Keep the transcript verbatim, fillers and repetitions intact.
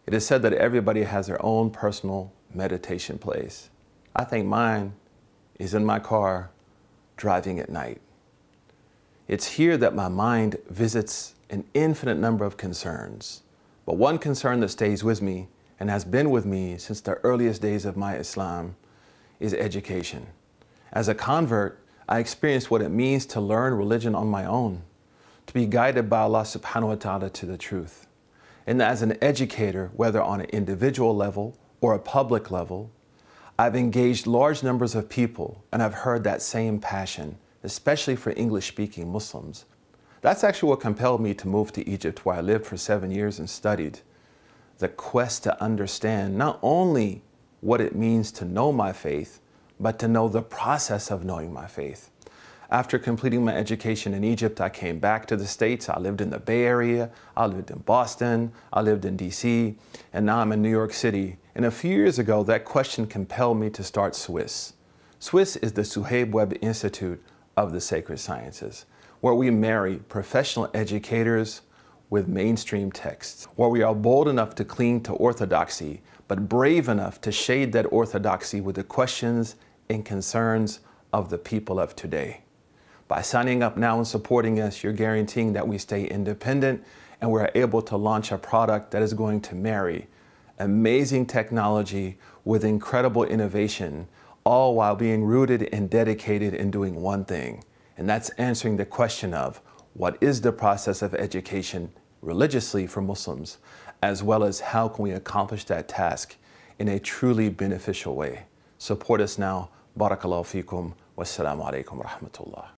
It is said that everybody has their own personal meditation place. I think mine is in my car, driving at night. It's here that my mind visits an infinite number of concerns. But one concern that stays with me and has been with me since the earliest days of my Islam is education. As a convert, I experienced what it means to learn religion on my own, to be guided by Allah subhanahu wa ta'ala to the truth. And as an educator, whether on an individual level or a public level, I've engaged large numbers of people and I've heard that same passion, especially for English-speaking Muslims. That's actually what compelled me to move to Egypt, where I lived for seven years and studied. The quest to understand not only what it means to know my faith, but to know the process of knowing my faith. After completing my education in Egypt, I came back to the States. I lived in the Bay Area, I lived in Boston, I lived in D C, and now I'm in New York City. And a few years ago, that question compelled me to start SWIS. SWIS is the Suhaib Webb Institute of the Sacred Sciences, where we marry professional educators with mainstream texts, where we are bold enough to cling to orthodoxy, but brave enough to shade that orthodoxy with the questions and concerns of the people of today. By signing up now and supporting us, you're guaranteeing that we stay independent and we're able to launch a product that is going to marry amazing technology with incredible innovation, all while being rooted and dedicated in doing one thing, and that's answering the question of what is the process of education religiously for Muslims, as well as how can we accomplish that task in a truly beneficial way. Support us now. Barakallahu feekum. Wassalamu alaikum wa rahmatullah.